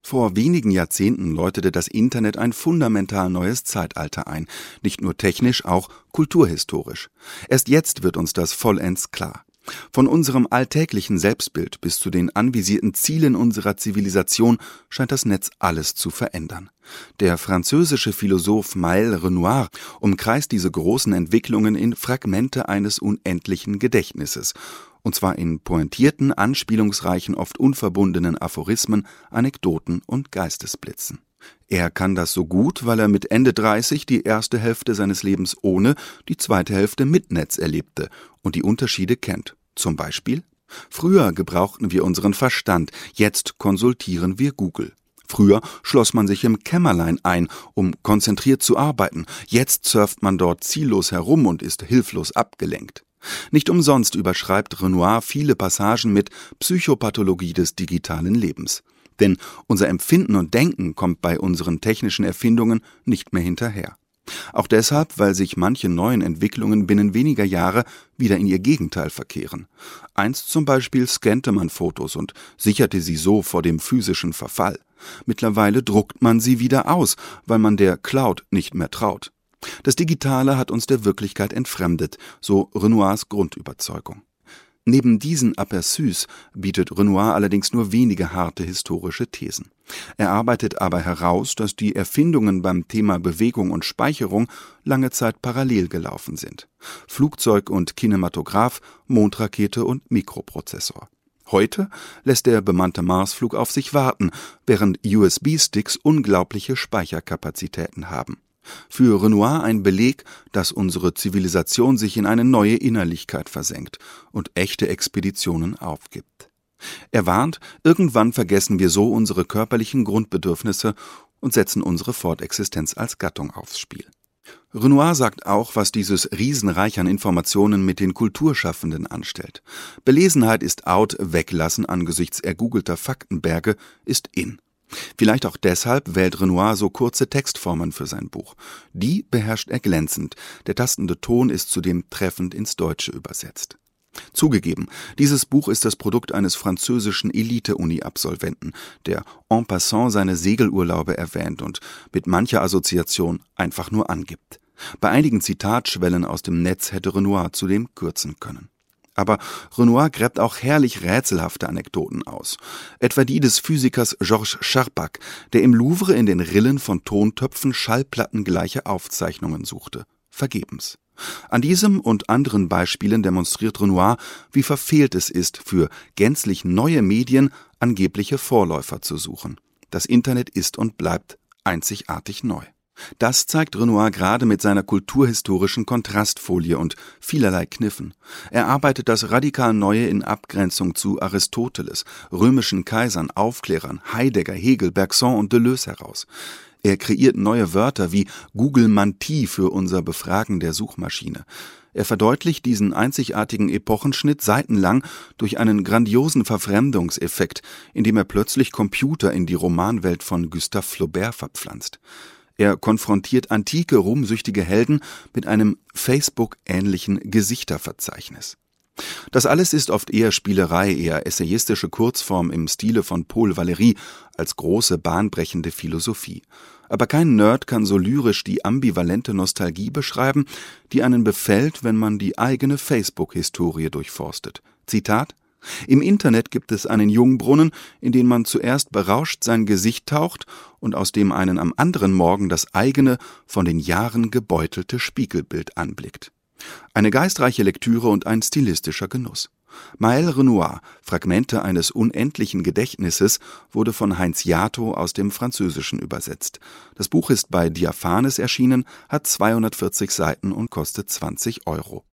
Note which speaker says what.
Speaker 1: Vor wenigen Jahrzehnten läutete das Internet ein fundamental neues Zeitalter ein, nicht nur technisch, auch kulturhistorisch. Erst jetzt wird uns das vollends klar. Von unserem alltäglichen Selbstbild bis zu den anvisierten Zielen unserer Zivilisation scheint das Netz alles zu verändern. Der französische Philosoph Maël Renoir umkreist diese großen Entwicklungen in Fragmente eines unendlichen Gedächtnisses, und zwar in pointierten, anspielungsreichen, oft unverbundenen Aphorismen, Anekdoten und Geistesblitzen. Er kann das so gut, weil er mit Ende 30 die erste Hälfte seines Lebens ohne, die zweite Hälfte mit Netz erlebte und die Unterschiede kennt. Zum Beispiel: Früher gebrauchten wir unseren Verstand, jetzt konsultieren wir Google. Früher schloss man sich im Kämmerlein ein, um konzentriert zu arbeiten. Jetzt surft man dort ziellos herum und ist hilflos abgelenkt. Nicht umsonst überschreibt Renoir viele Passagen mit Psychopathologie des digitalen Lebens. Denn unser Empfinden und Denken kommt bei unseren technischen Erfindungen nicht mehr hinterher. Auch deshalb, weil sich manche neuen Entwicklungen binnen weniger Jahre wieder in ihr Gegenteil verkehren. Einst zum Beispiel scannte man Fotos und sicherte sie so vor dem physischen Verfall. Mittlerweile druckt man sie wieder aus, weil man der Cloud nicht mehr traut. Das Digitale hat uns der Wirklichkeit entfremdet, so Renoirs Grundüberzeugung. Neben diesen Aperçus bietet Renoir allerdings nur wenige harte historische Thesen. Er arbeitet aber heraus, dass die Erfindungen beim Thema Bewegung und Speicherung lange Zeit parallel gelaufen sind. Flugzeug und Kinematograph, Mondrakete und Mikroprozessor. Heute lässt der bemannte Marsflug auf sich warten, während USB-Sticks unglaubliche Speicherkapazitäten haben. Für Renoir ein Beleg, dass unsere Zivilisation sich in eine neue Innerlichkeit versenkt und echte Expeditionen aufgibt. Er warnt, irgendwann vergessen wir so unsere körperlichen Grundbedürfnisse und setzen unsere Fortexistenz als Gattung aufs Spiel. Renoir sagt auch, was dieses Riesenreich an Informationen mit den Kulturschaffenden anstellt. Belesenheit ist out, weglassen angesichts ergoogelter Faktenberge ist in. Vielleicht auch deshalb wählt Renoir so kurze Textformen für sein Buch. Die beherrscht er glänzend, der tastende Ton ist zudem treffend ins Deutsche übersetzt. Zugegeben, dieses Buch ist das Produkt eines französischen Elite-Uni-Absolventen, der en passant seine Segelurlaube erwähnt und mit mancher Assoziation einfach nur angibt. Bei einigen Zitatschwellen aus dem Netz hätte Renoir zudem kürzen können. Aber Renoir gräbt auch herrlich rätselhafte Anekdoten aus. Etwa die des Physikers Georges Charpak, der im Louvre in den Rillen von Tontöpfen schallplattengleiche Aufzeichnungen suchte. Vergebens. An diesem und anderen Beispielen demonstriert Renoir, wie verfehlt es ist, für gänzlich neue Medien angebliche Vorläufer zu suchen. Das Internet ist und bleibt einzigartig neu. Das zeigt Renoir gerade mit seiner kulturhistorischen Kontrastfolie und vielerlei Kniffen. Er arbeitet das radikal Neue in Abgrenzung zu Aristoteles, römischen Kaisern, Aufklärern, Heidegger, Hegel, Bergson und Deleuze heraus. Er kreiert neue Wörter wie Googlemantie für unser Befragen der Suchmaschine. Er verdeutlicht diesen einzigartigen Epochenschnitt seitenlang durch einen grandiosen Verfremdungseffekt, indem er plötzlich Computer in die Romanwelt von Gustave Flaubert verpflanzt. Er konfrontiert antike, ruhmsüchtige Helden mit einem Facebook-ähnlichen Gesichterverzeichnis. Das alles ist oft eher Spielerei, eher essayistische Kurzform im Stile von Paul Valéry als große, bahnbrechende Philosophie. Aber kein Nerd kann so lyrisch die ambivalente Nostalgie beschreiben, die einen befällt, wenn man die eigene Facebook-Historie durchforstet. Zitat: Im Internet gibt es einen Jungbrunnen, in den man zuerst berauscht sein Gesicht taucht und aus dem einen am anderen Morgen das eigene, von den Jahren gebeutelte Spiegelbild anblickt. Eine geistreiche Lektüre und ein stilistischer Genuss. Maël Renoir, Fragmente eines unendlichen Gedächtnisses, wurde von Heinz Jato aus dem Französischen übersetzt. Das Buch ist bei Diaphanes erschienen, hat 240 Seiten und kostet 20 €.